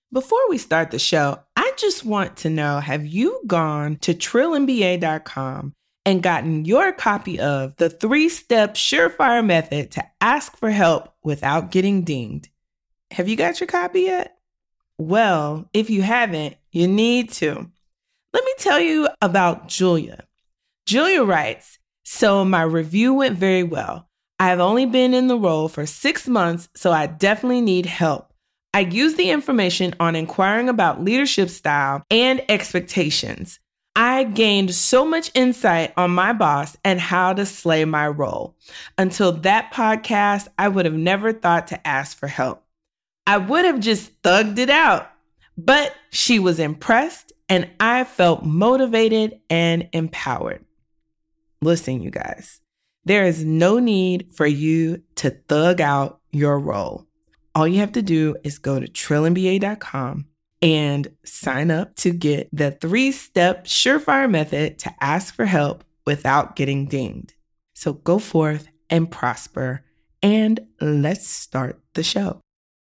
Before we start the show, I just want to know, have you gone to TrillMBA.com and gotten your copy of the 3-step surefire method to ask for help without getting dinged? Have you got your copy yet? Well, if you haven't, you need to. Let me tell you about Julia. Julia writes, so my review went very well. I've only been in the role for 6 months, so I definitely need help. I used the information on inquiring about leadership style and expectations. I gained so much insight on my boss and how to slay my role. Until that podcast, I would have never thought to ask for help. I would have just thugged it out, but she was impressed and I felt motivated and empowered. Listen, you guys, there is no need for you to thug out your role. All you have to do is go to TrillMBA.com and sign up to get the 3-step surefire method to ask for help without getting dinged. So go forth and prosper, and let's start the show.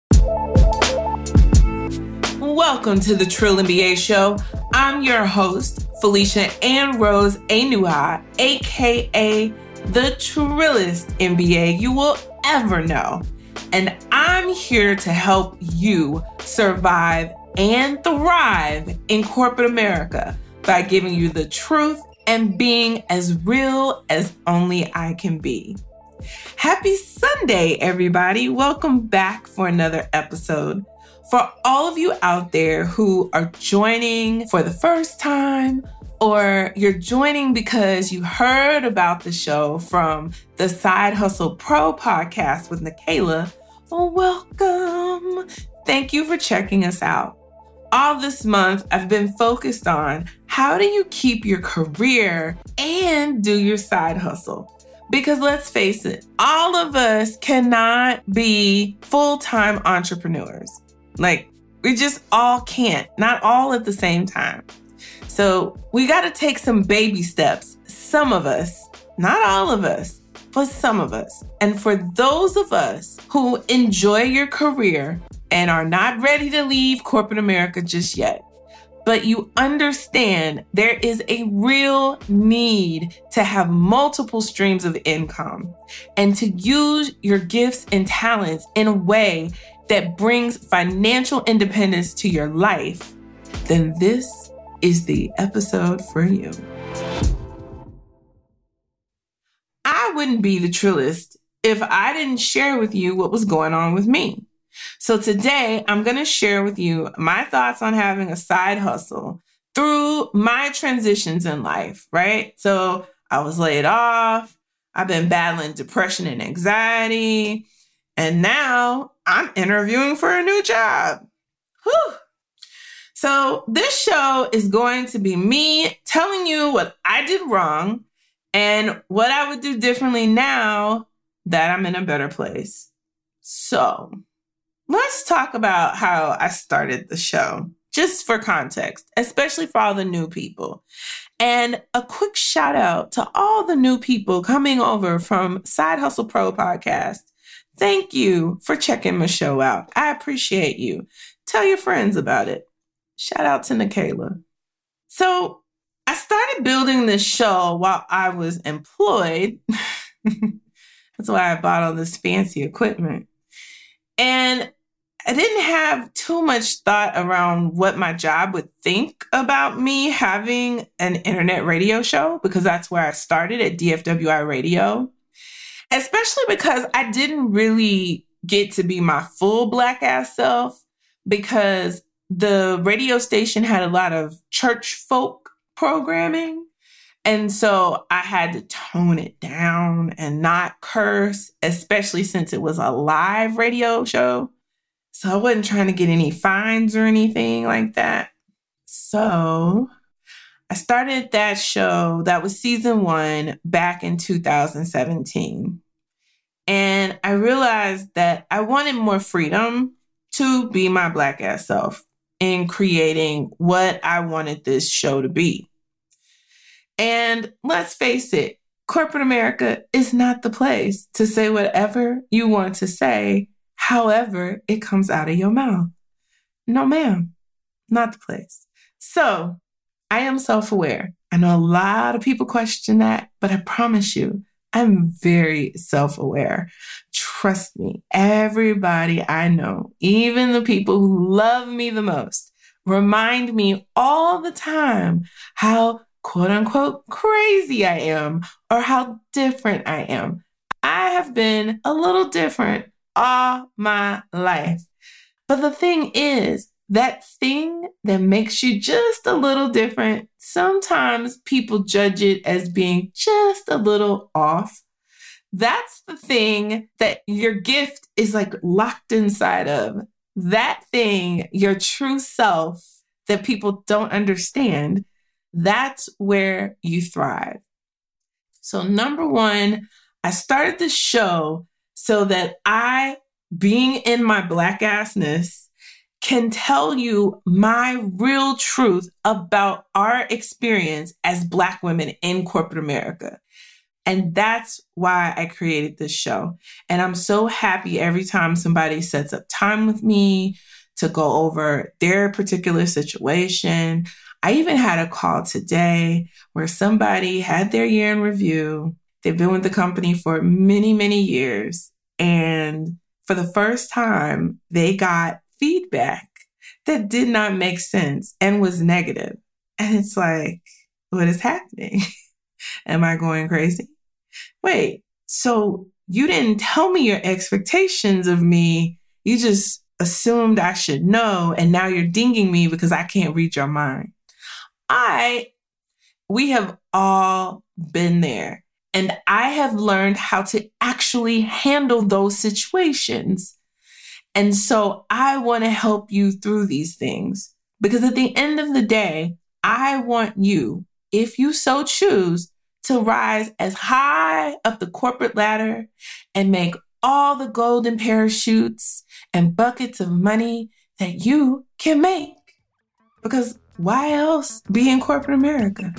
Welcome to the Trill MBA Show. I'm your host, Felicia Ann Rose Enuha, aka the Trillest MBA you will ever know. And I'm here to help you survive and thrive in corporate America by giving you the truth and being as real as only I can be. Happy Sunday, everybody. Welcome back for another episode. For all of you out there who are joining for the first time, or you're joining because you heard about the show from the Side Hustle Pro podcast with Nicaila, well, welcome. Thank you for checking us out. All this month, I've been focused on how do you keep your career and do your side hustle? Because let's face it, all of us cannot be full-time entrepreneurs. We just all can't, not all at the same time. So we got to take some baby steps. Some of us, not all of us, but some of us. And for those of us who enjoy your career and are not ready to leave corporate America just yet, but you understand there is a real need to have multiple streams of income and to use your gifts and talents in a way that brings financial independence to your life, then this is the episode for you. I wouldn't be the Trillest if I didn't share with you what was going on with me. So today, I'm going to share with you my thoughts on having a side hustle through my transitions in life, right? So I was laid off. I've been battling depression and anxiety. And now I'm interviewing for a new job. Whew. So this show is going to be me telling you what I did wrong and what I would do differently now that I'm in a better place. So let's talk about how I started the show, just for context, especially for all the new people. And a quick shout out to all the new people coming over from Side Hustle Pro podcast. Thank you for checking my show out. I appreciate you. Tell your friends about it. Shout out to Nicaila. So I started building this show while I was employed. That's why I bought all this fancy equipment. And I didn't have too much thought around what my job would think about me having an internet radio show, because that's where I started at DFWI Radio. Especially because I didn't really get to be my full Black ass self, because the radio station had a lot of church folk programming. And so I had to tone it down and not curse, especially since it was a live radio show. So I wasn't trying to get any fines or anything like that. So I started that show. That was season 1 back in 2017. And I realized that I wanted more freedom to be my Black ass self in creating what I wanted this show to be. And let's face it, corporate America is not the place to say whatever you want to say, however it comes out of your mouth. No, ma'am, not the place. So I am self-aware. I know a lot of people question that, but I promise you, I'm very self-aware. Trust me, everybody I know, even the people who love me the most, remind me all the time how quote unquote crazy I am or how different I am. I have been a little different all my life. But the thing is, that thing that makes you just a little different, sometimes people judge it as being just a little off. That's the thing that your gift is like locked inside of. That thing, your true self that people don't understand, that's where you thrive. So number one, I started this show so that I, being in my Black assness, can tell you my real truth about our experience as Black women in corporate America. And that's why I created this show. And I'm so happy every time somebody sets up time with me to go over their particular situation. I even had a call today where somebody had their year in review. They've been with the company for many, many years. And for the first time, they got feedback that did not make sense and was negative. And it's like, what is happening? Am I going crazy? Wait, so you didn't tell me your expectations of me. You just assumed I should know. And now you're dinging me because I can't read your mind. We have all been there. And I have learned how to actually handle those situations. And so I want to help you through these things because at the end of the day, I want you, if you so choose, to rise as high up the corporate ladder and make all the golden parachutes and buckets of money that you can make. Because why else be in corporate America?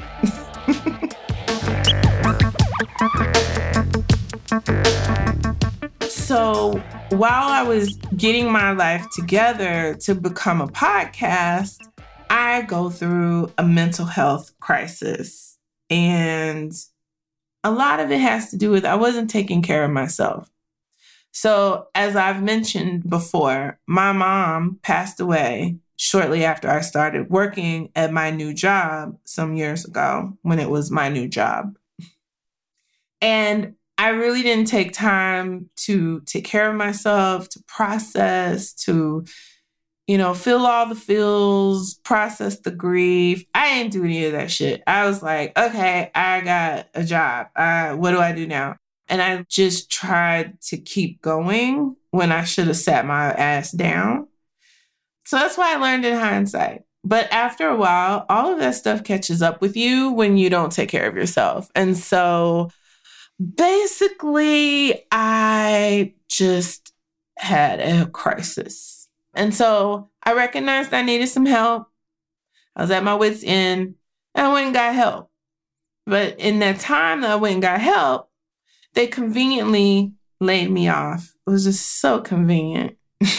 So while I was getting my life together to become a podcast, I go through a mental health crisis. And a lot of it has to do with I wasn't taking care of myself. So as I've mentioned before, my mom passed away shortly after I started working at my new job some years ago when it was my new job. And I really didn't take time to take care of myself, to process, to, feel all the feels, process the grief. I didn't do any of that shit. I was like, okay, I got a job. What do I do now? And I just tried to keep going when I should have sat my ass down. So that's why I learned in hindsight. But after a while, all of that stuff catches up with you when you don't take care of yourself. And so basically, I just had a crisis. And so I recognized I needed some help. I was at my wit's end, and I went and got help. But in that time that I went and got help, they conveniently laid me off. It was just so convenient.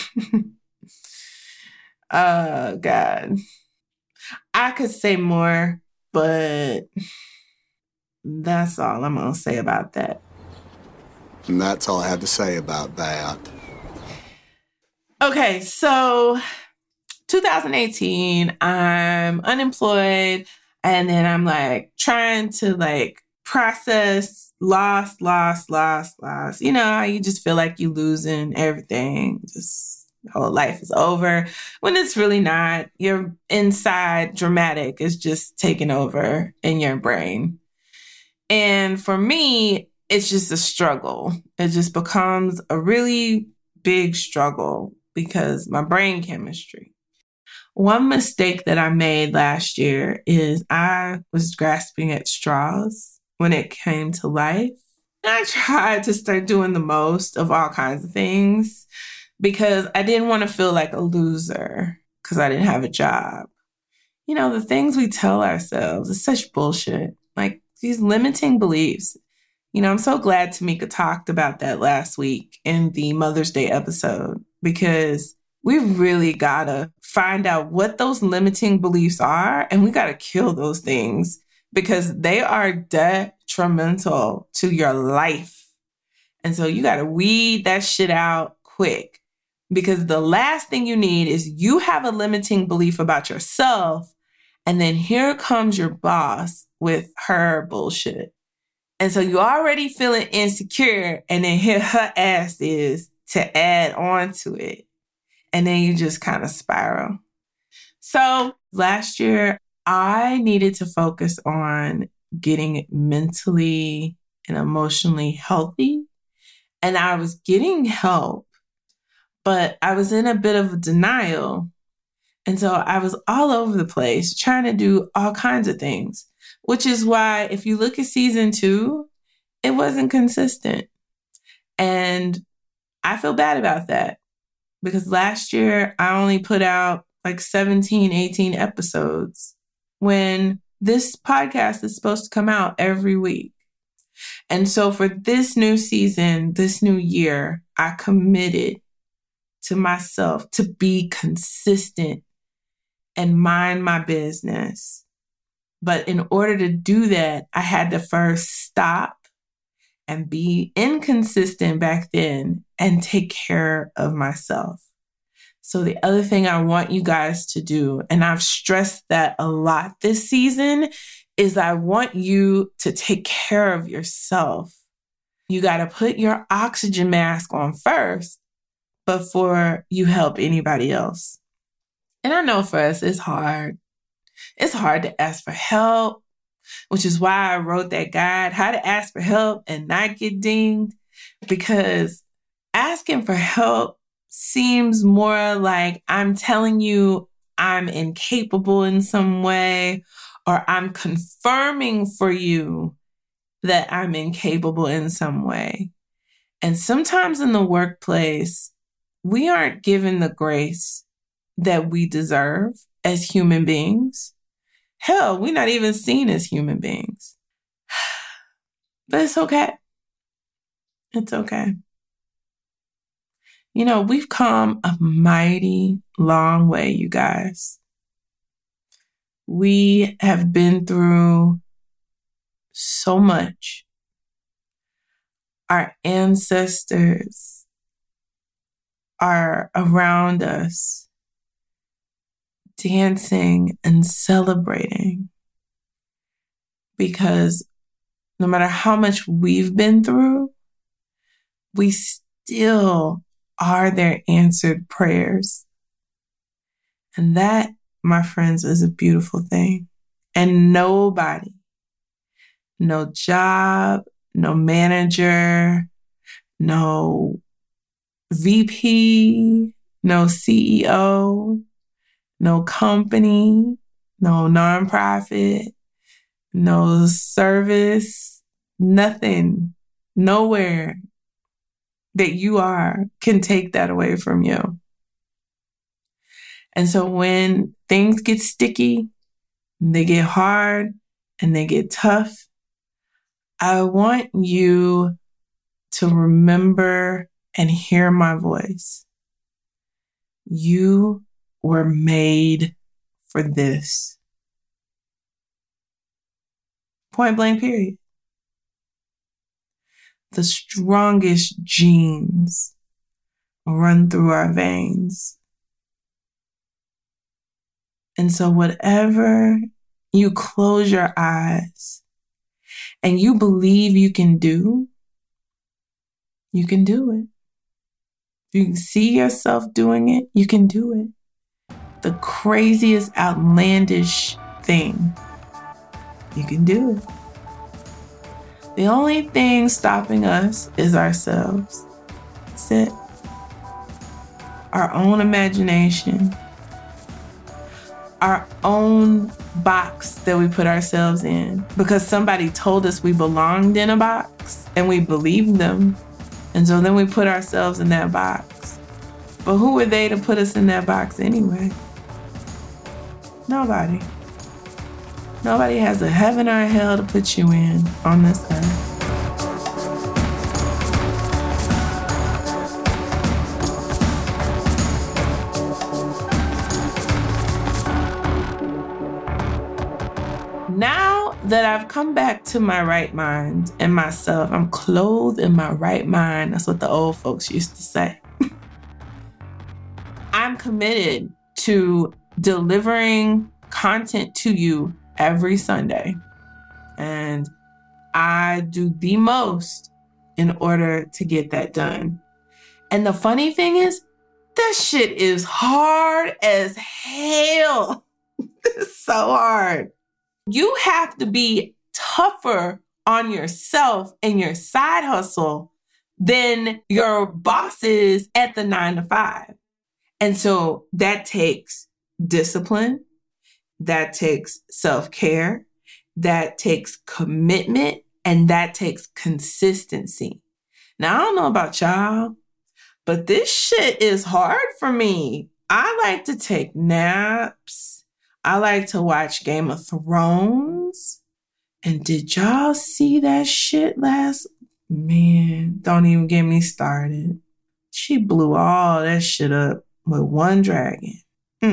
Oh, God. I could say more, but that's all I'm going to say about that. And that's all I have to say about that. Okay, so 2018, I'm unemployed, and then I'm trying to process loss. You know how you just feel like you're losing everything, just whole life is over, when it's really not. Your inside dramatic is just taking over in your brain. And for me, it's just a struggle. It just becomes a really big struggle because my brain chemistry. One mistake that I made last year is I was grasping at straws when it came to life. And I tried to start doing the most of all kinds of things because I didn't want to feel like a loser because I didn't have a job. The things we tell ourselves is such bullshit. These limiting beliefs. I'm so glad Tamika talked about that last week in the Mother's Day episode because we really gotta find out what those limiting beliefs are, and we gotta kill those things because they are detrimental to your life. And so you gotta weed that shit out quick, because the last thing you need is you have a limiting belief about yourself, and then here comes your boss with her bullshit. And so you already feeling insecure, and then here her ass is to add on to it. And then you just kind of spiral. So last year, I needed to focus on getting mentally and emotionally healthy. And I was getting help, but I was in a bit of denial. And so I was all over the place trying to do all kinds of things, which is why if you look at season 2, it wasn't consistent. And I feel bad about that because last year I only put out like 17, 18 episodes when this podcast is supposed to come out every week. And so for this new season, this new year, I committed to myself to be consistent and mind my business. But in order to do that, I had to first stop and be inconsistent back then and take care of myself. So the other thing I want you guys to do, and I've stressed that a lot this season, is I want you to take care of yourself. You got to put your oxygen mask on first before you help anybody else. And I know for us, it's hard. It's hard to ask for help, which is why I wrote that guide, How to Ask for Help and Not Get Dinged, because asking for help seems more like I'm telling you I'm incapable in some way, or I'm confirming for you that I'm incapable in some way. And sometimes in the workplace, we aren't given the grace that we deserve as human beings. Hell, we're not even seen as human beings. But it's okay. It's okay. You know, we've come a mighty long way, you guys. We have been through so much. Our ancestors are around us, dancing and celebrating, because no matter how much we've been through, we still are their answered prayers. And that, my friends, is a beautiful thing. And nobody, no job, no manager, no VP, no CEO, no company, no nonprofit, no service, nothing, nowhere that you are can take that away from you. And so when things get sticky, they get hard, and they get tough, I want you to remember and hear my voice. You were made for this. Point blank, period. The strongest genes run through our veins. And so whatever you close your eyes and you believe you can do it. If you can see yourself doing it, you can do it. The craziest, outlandish thing, you can do it. The only thing stopping us is ourselves. That's it. Our own imagination. Our own box that we put ourselves in. Because somebody told us we belonged in a box and we believed them. And so then we put ourselves in that box. But who were they to put us in that box anyway? Nobody. Nobody has a heaven or a hell to put you in on this earth. that I've come back to my right mind and myself. I'm clothed in my right mind. That's what the old folks used to say. I'm committed to delivering content to you every Sunday. And I do the most in order to get that done. And the funny thing is, that shit is hard as hell. It's so hard. You have to be tougher on yourself and your side hustle than your bosses at the 9 to 5. And so that takes discipline, that takes self-care, that takes commitment, and that takes consistency. Now, I don't know about y'all, but this shit is hard for me. I like to take naps. I like to watch Game of Thrones. And did y'all see that shit last? Man, don't even get me started. She blew all that shit up with one dragon.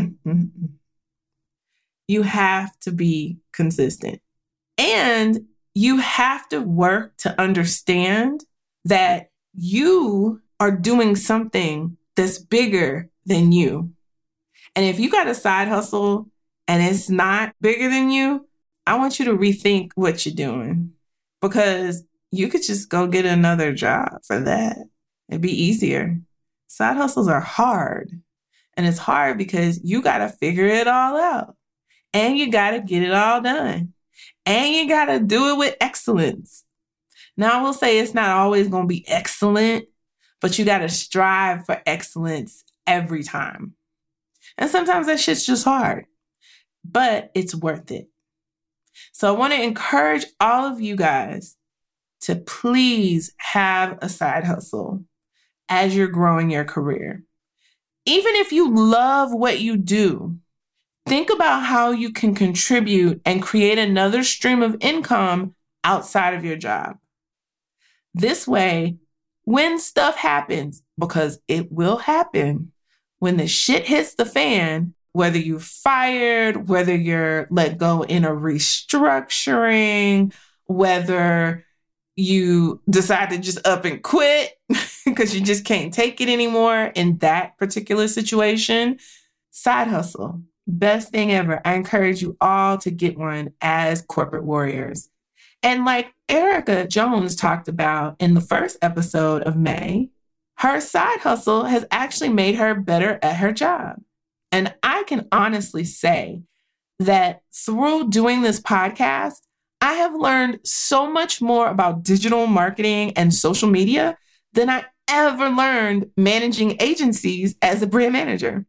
You have to be consistent. And you have to work to understand that you are doing something that's bigger than you. And if you got a side hustle and it's not bigger than you, I want you to rethink what you're doing, because you could just go get another job for that. It'd be easier. Side hustles are hard. And it's hard because you got to figure it all out. And you got to get it all done. And you got to do it with excellence. Now, I will say it's not always going to be excellent, but you got to strive for excellence every time. And sometimes that shit's just hard, but it's worth it. So I want to encourage all of you guys to please have a side hustle as you're growing your career. Even if you love what you do, think about how you can contribute and create another stream of income outside of your job. This way, when stuff happens, because it will happen, when the shit hits the fan, whether you're fired, whether you're let go in a restructuring, whether you decide to just up and quit because you just can't take it anymore in that particular situation, side hustle, best thing ever. I encourage you all to get one as corporate warriors. And like Erica Jones talked about in the first episode of May, her side hustle has actually made her better at her job. And I can honestly say that through doing this podcast, I have learned so much more about digital marketing and social media than I ever learned managing agencies as a brand manager.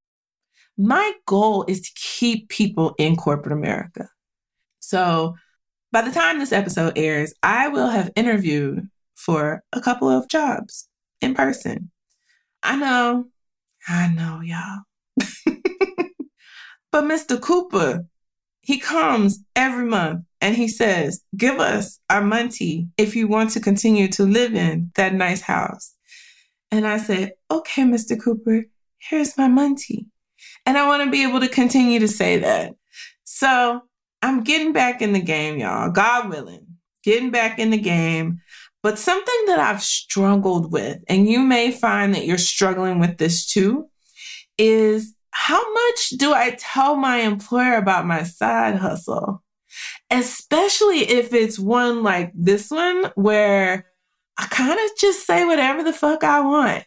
My goal is to keep people in corporate America. So by the time this episode airs, I will have interviewed for a couple of jobs in person. I know, y'all. But Mr. Cooper, he comes every month and he says, give us our money if you want to continue to live in that nice house. And I said, okay, Mr. Cooper, here's my money. And I want to be able to continue to say that. So I'm getting back in the game, y'all. God willing, getting back in the game. But something that I've struggled with, and you may find that you're struggling with this too, is how much do I tell my employer about my side hustle? Especially if it's one like this one where I kind of just say whatever the fuck I want.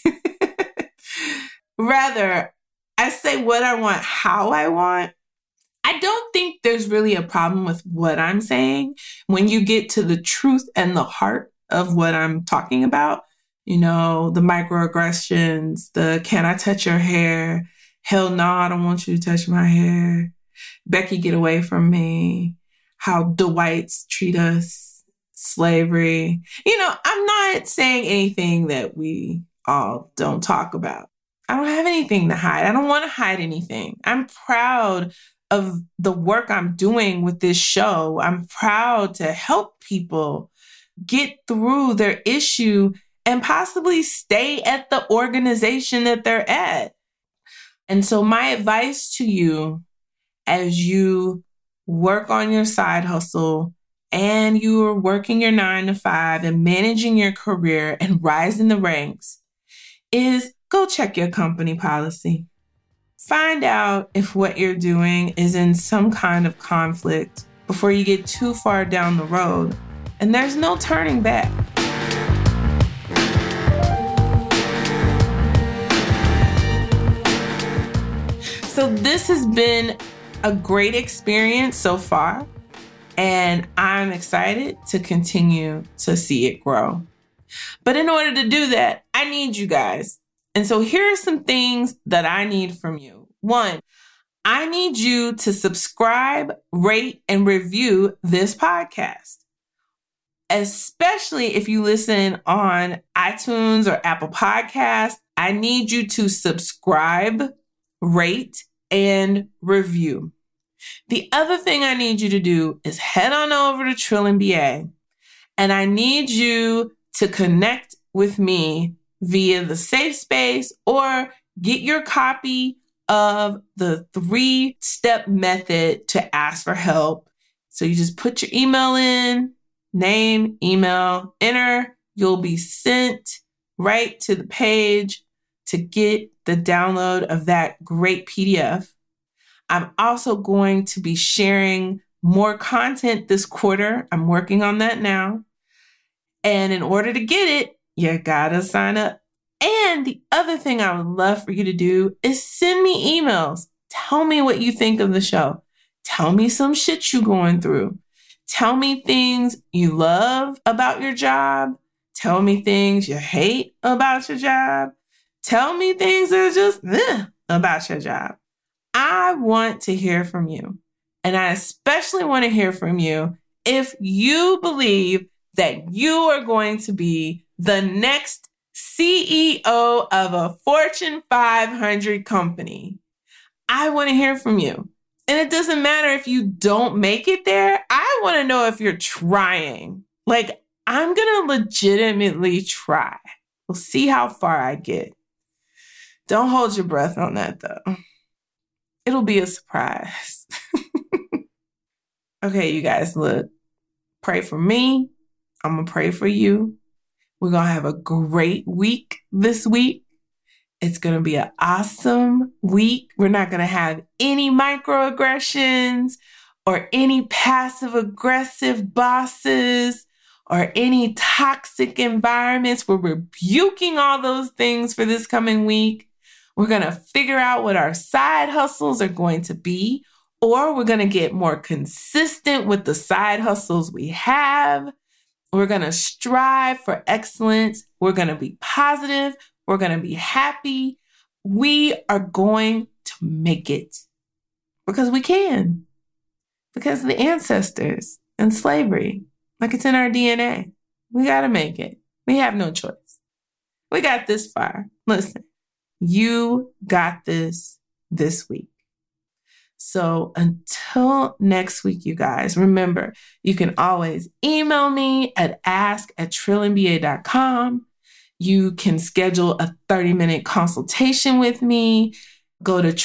Rather, I say what I want, how I want. I don't think there's really a problem with what I'm saying when you get to the truth and the heart of what I'm talking about. You know, the microaggressions, the can I touch your hair? Hell no, I don't want you to touch my hair. Becky, get away from me. How Dwights treat us. Slavery. You know, I'm not saying anything that we all don't talk about. I don't have anything to hide. I don't want to hide anything. I'm proud of the work I'm doing with this show. I'm proud to help people get through their issue and possibly stay at the organization that they're at. And so my advice to you as you work on your side hustle and you are working your 9 to 5 and managing your career and rising the ranks is go check your company policy. Find out if what you're doing is in some kind of conflict before you get too far down the road. And there's no turning back. So this has been a great experience so far, and I'm excited to continue to see it grow. But in order to do that, I need you guys. And so here are some things that I need from you. 1, I need you to subscribe, rate, and review this podcast. Especially if you listen on iTunes or Apple Podcasts, I need you to subscribe, rate, and review. The other thing I need you to do is head on over to Trill MBA, and I need you to connect with me via the Safe Space or get your copy of the 3-step method to ask for help. So you just put your email in, name, email, enter. You'll be sent right to the page to get the download of that great PDF. I'm also going to be sharing more content this quarter. I'm working on that now. And in order to get it, you gotta sign up. And the other thing I would love for you to do is send me emails. Tell me what you think of the show. Tell me some shit you're going through. Tell me things you love about your job. Tell me things you hate about your job. Tell me things that are just about your job. I want to hear from you. And I especially want to hear from you if you believe that you are going to be the next CEO of a Fortune 500 company. I want to hear from you. And it doesn't matter if you don't make it there. I want to know if you're trying. Like, I'm going to legitimately try. We'll see how far I get. Don't hold your breath on that, though. It'll be a surprise. Okay, you guys, look. Pray for me. I'm going to pray for you. We're going to have a great week this week. It's going to be an awesome week. We're not going to have any microaggressions or any passive aggressive bosses or any toxic environments. We're rebuking all those things for this coming week. We're going to figure out what our side hustles are going to be, or we're going to get more consistent with the side hustles we have. We're going to strive for excellence. We're going to be positive. We're going to be happy. We are going to make it because we can, because of the ancestors and slavery. Like, it's in our DNA. We got to make it. We have no choice. We got this far. Listen, you got this week. So until next week, you guys, remember, you can always email me at ask@trillinba.com. You can schedule a 30-minute consultation with me. Go to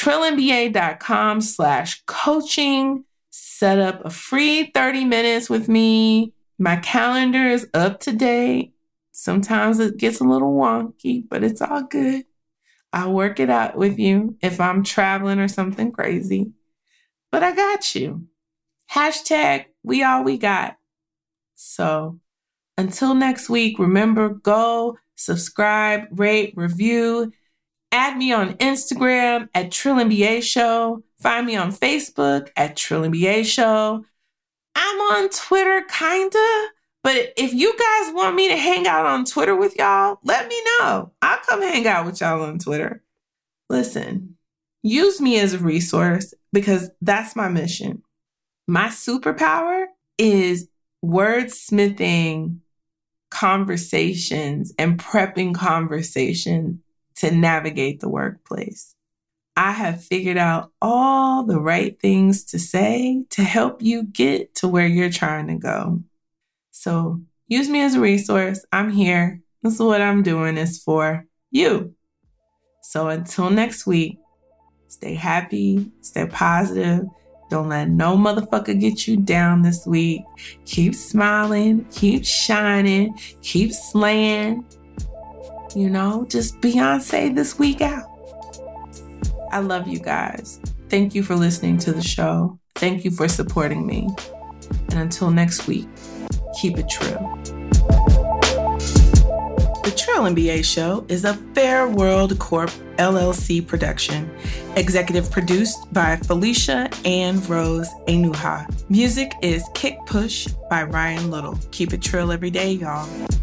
trillinba.com/coaching. Set up a free 30 minutes with me. My calendar is up to date. Sometimes it gets a little wonky, but it's all good. I'll work it out with you if I'm traveling or something crazy. But I got you. #we all we got. So until next week, remember, go subscribe, rate, review. Add me on Instagram at Trill MBA Show. Find me on Facebook at Trill MBA Show. I'm on Twitter, kinda. But if you guys want me to hang out on Twitter with y'all, let me know. I'll come hang out with y'all on Twitter. Listen, use me as a resource because that's my mission. My superpower is wordsmithing conversations and prepping conversations to navigate the workplace. I have figured out all the right things to say to help you get to where you're trying to go. So use me as a resource. I'm here. This is what I'm doing is for you. So until next week, stay happy, stay positive, Don't let no motherfucker get you down this week. Keep smiling, keep shining, keep slaying. You know, just Beyonce this week out. I love you guys. Thank you for listening to the show. Thank you for supporting me. And until next week, keep it trill. The Trill NBA Show is a Fair World Corp LLC production. Executive produced by Felicia Ann Rose Enuha. Music is Kick Push by Ryan Little. Keep it trill every day, y'all.